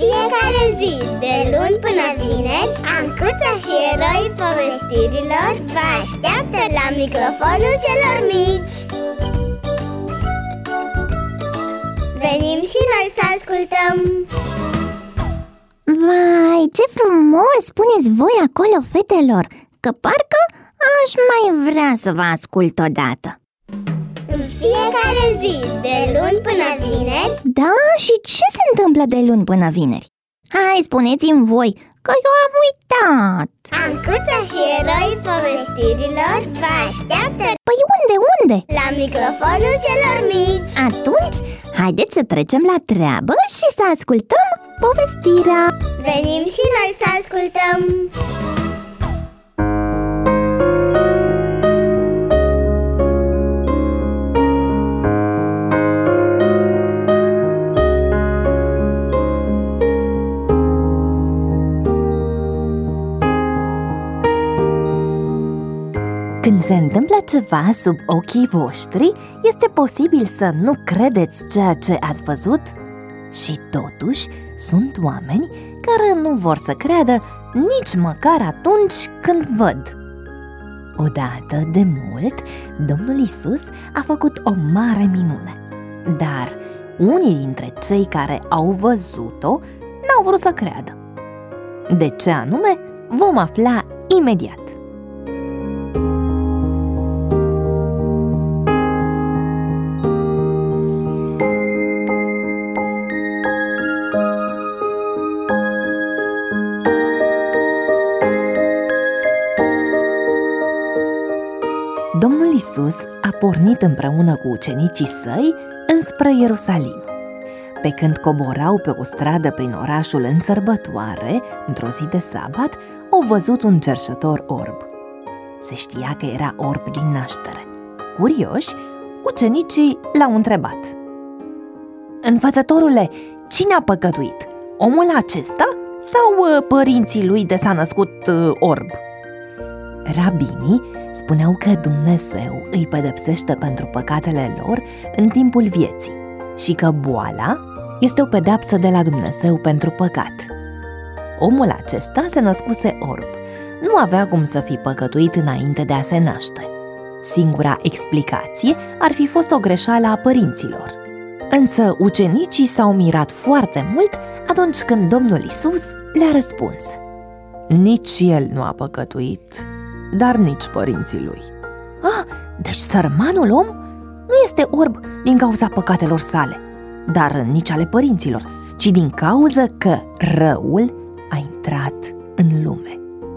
fiecare zi, de luni până vineri, Ancuța și eroii povestirilor vă așteaptă la microfonul celor mici. Venim și noi să ascultăm! Vai, ce frumos spuneți voi acolo, fetelor, că parcă aș mai vrea să vă ascult odată. În fiecare zi, de luni până vineri. Da? Și ce se întâmplă de luni până vineri? Hai, spuneți-mi voi, că eu am uitat. Ancuța și eroii povestirilor vă așteaptă. Păi unde? La microfonul celor mici. Atunci, haideți să trecem la treabă și să ascultăm povestirea. Venim și noi să ascultăm. Când se întâmplă ceva sub ochii voștri, este posibil să nu credeți ceea ce ați văzut? Și totuși, sunt oameni care nu vor să creadă nici măcar atunci când văd. Odată, de mult, Domnul Iisus a făcut o mare minune. Dar unii dintre cei care au văzut-o n-au vrut să creadă. De ce anume, vom afla imediat. Domnul Iisus a pornit împreună cu ucenicii săi înspre Ierusalim. Pe când coborau pe o stradă prin orașul în sărbătoare, într-o zi de sabat, au văzut un cerșetor orb. Se știa că era orb din naștere. Curioși, ucenicii l-au întrebat: Învățătorule, cine a păcătuit? Omul acesta sau părinții lui de s-a născut orb? Rabinii spuneau că Dumnezeu îi pedepsește pentru păcatele lor în timpul vieții și că boala este o pedeapsă de la Dumnezeu pentru păcat. Omul acesta se născuse orb, nu avea cum să fi păcătuit înainte de a se naște. Singura explicație ar fi fost o greșeală a părinților. Însă ucenicii s-au mirat foarte mult atunci când Domnul Iisus le-a răspuns: Nici el nu a păcătuit, dar nici părinții lui. Deci sărmanul om nu este orb din cauza păcatelor sale, dar nici ale părinților, ci din cauza că răul a intrat în lume.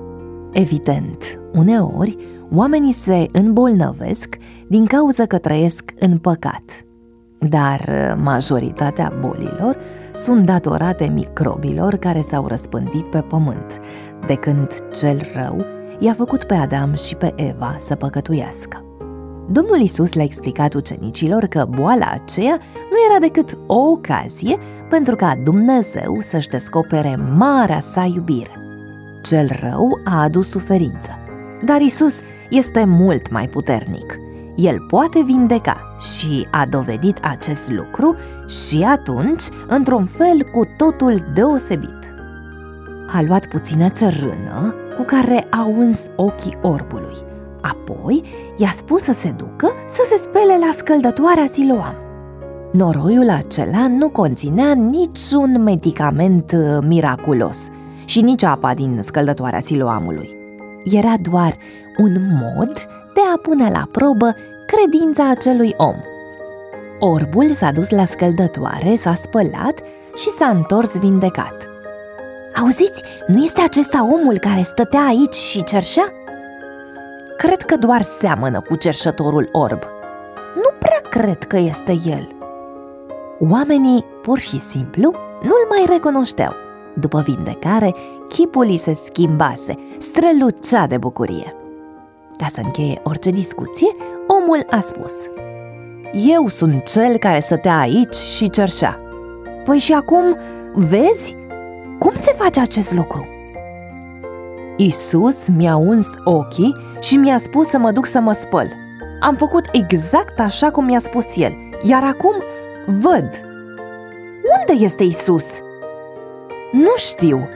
Evident, uneori oamenii se îmbolnăvesc din cauza că trăiesc în păcat, dar majoritatea bolilor sunt datorate microbilor care s-au răspândit pe pământ, de când cel rău i-a făcut pe Adam și pe Eva să păcătuiască. Domnul Iisus le-a explicat ucenicilor că boala aceea nu era decât o ocazie pentru ca Dumnezeu să-și descopere marea sa iubire. Cel rău a adus suferință, dar Iisus este mult mai puternic. El poate vindeca și a dovedit acest lucru și atunci, într-un fel cu totul deosebit. A luat puțină țărână cu care a uns ochii orbului. Apoi i-a spus să se ducă să se spele la scăldătoarea Siloam. Noroiul acela nu conținea niciun medicament miraculos și nici apa din scăldătoarea Siloamului. Era doar un mod de a pune la probă credința acelui om. Orbul s-a dus la scăldătoare, s-a spălat și s-a întors vindecat. Auziți, nu este acesta omul care stătea aici și cerșea? Cred că doar seamănă cu cerșătorul orb. Nu prea cred că este el. Oamenii, pur și simplu, nu-l mai recunoșteau. După vindecare, chipul îi se schimbase, strălucea de bucurie. Ca să încheie orice discuție, omul a spus: Eu sunt cel care stătea aici și cerșea. Păi și acum, vezi? Cum se face acest lucru? Iisus mi-a uns ochii și mi-a spus să mă duc să mă spăl. Am făcut exact așa cum mi-a spus el, iar acum văd. Unde este Iisus? Nu știu.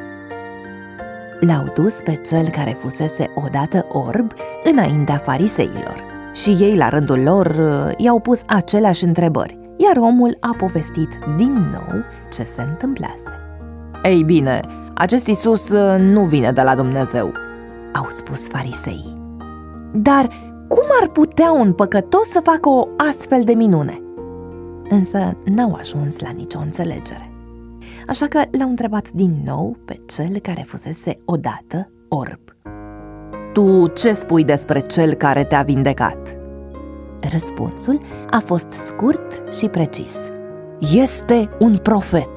L-au dus pe cel care fusese odată orb înaintea fariseilor și ei, la rândul lor, i-au pus aceleași întrebări, iar omul a povestit din nou ce se întâmplase. Ei bine, acest Iisus nu vine de la Dumnezeu, au spus fariseii. Dar cum ar putea un păcătos să facă o astfel de minune? Însă n-au ajuns la nicio înțelegere. Așa că l-au întrebat din nou pe cel care fusese odată orb. Tu ce spui despre cel care te-a vindecat? Răspunsul a fost scurt și precis. Este un profet.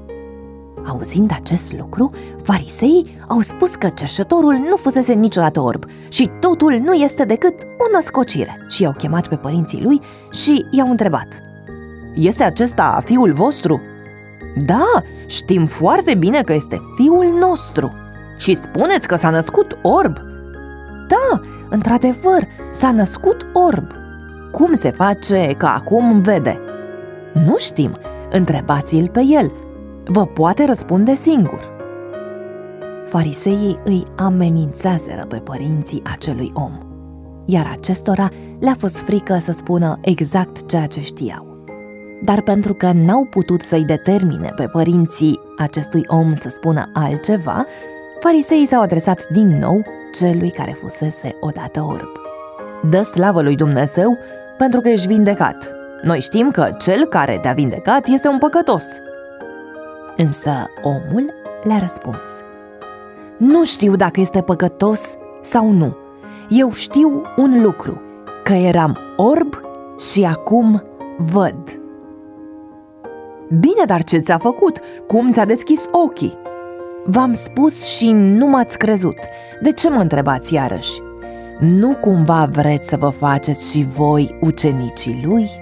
Auzind acest lucru, fariseii au spus că cerșetorul nu fusese niciodată orb și totul nu este decât o născocire și i-au chemat pe părinții lui și i-au întrebat: Este acesta fiul vostru? Da, știm foarte bine că este fiul nostru. Și spuneți că s-a născut orb? Da, într-adevăr, s-a născut orb. Cum se face că acum vede? Nu știm, întrebați-l pe el. Vă poate răspunde singur. Fariseii îi amenințaseră pe părinții acelui om, iar acestora le-a fost frică să spună exact ceea ce știau. Dar pentru că n-au putut să-i determine pe părinții acestui om să spună altceva, fariseii s-au adresat din nou celui care fusese odată orb. Dă slavă lui Dumnezeu pentru că ești vindecat. Noi știm că cel care te-a vindecat este un păcătos. Însă omul le-a răspuns: Nu știu dacă este păcătos sau nu. Eu știu un lucru, că eram orb și acum văd. Bine, dar ce ți-a făcut? Cum ți-a deschis ochii? V-am spus și nu m-ați crezut. De ce mă întrebați iarăși? Nu cumva vreți să vă faceți și voi ucenicii lui?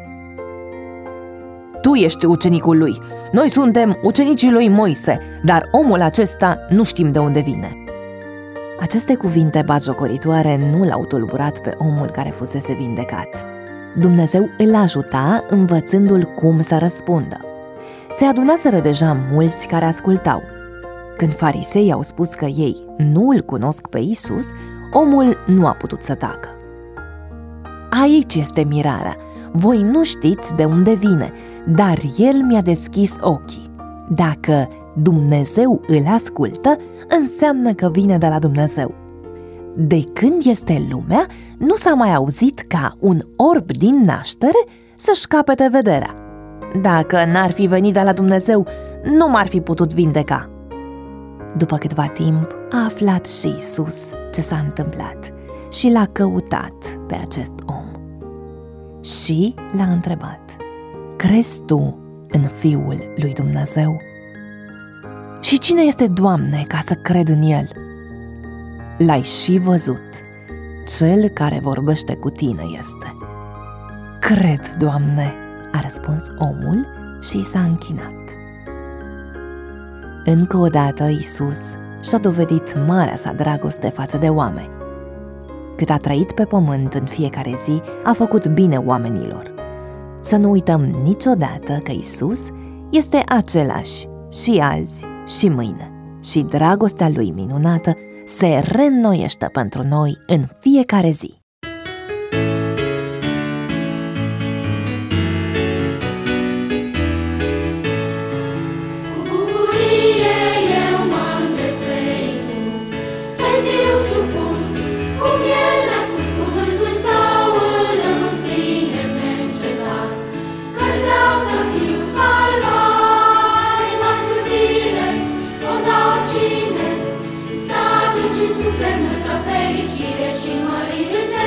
Tu ești ucenicul lui, noi suntem ucenicii lui Moise, dar omul acesta nu știm de unde vine. Aceste cuvinte batjocoritoare nu l-au tulburat pe omul care fusese vindecat. Dumnezeu îl ajuta învățându-l cum să răspundă. Se adunaseră deja mulți care ascultau. Când fariseii au spus că ei nu îl cunosc pe Iisus, omul nu a putut să tacă. Aici este mirarea. Voi nu știți de unde vine, dar El mi-a deschis ochii. Dacă Dumnezeu îl ascultă, înseamnă că vine de la Dumnezeu. De când este lumea, nu s-a mai auzit ca un orb din naștere să-și capete vederea. Dacă n-ar fi venit de la Dumnezeu, nu m-ar fi putut vindeca. După câtva timp, a aflat și Iisus ce s-a întâmplat și l-a căutat pe acest om. Și l-a întrebat: Crezi tu în Fiul lui Dumnezeu? Și cine este, Doamne, ca să cred în El? L-ai și văzut. Cel care vorbește cu tine este. Cred, Doamne, a răspuns omul și s-a închinat. Încă o dată Iisus și-a dovedit marea sa dragoste față de oameni. Cât a trăit pe pământ în fiecare zi, a făcut bine oamenilor. Să nu uităm niciodată că Iisus este același și azi și mâine și dragostea Lui minunată se reînnoiește pentru noi în fiecare zi. Și suflet multă fericire și mărire.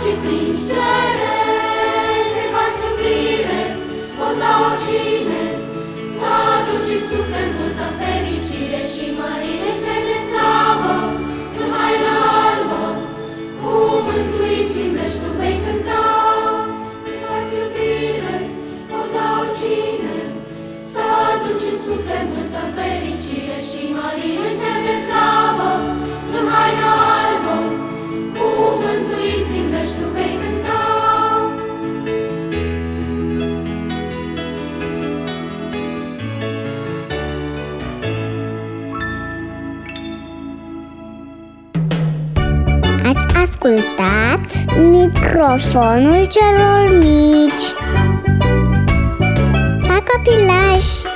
și prin cerezi de v-ați iubire, poți la oricine, să aduceți suflet multă fericire și mărire în cer de slavă, în haină albă, cu mântuiți în veci tu vei cânta. De v-ați iubire, poți la oricine, să aduceți suflet multă fericire și mărire în cer de slavă, în haină albă, cu mântuiți în veci tu vei cânta. Ați ascultat Microfonul celor mici. Pa, copilași!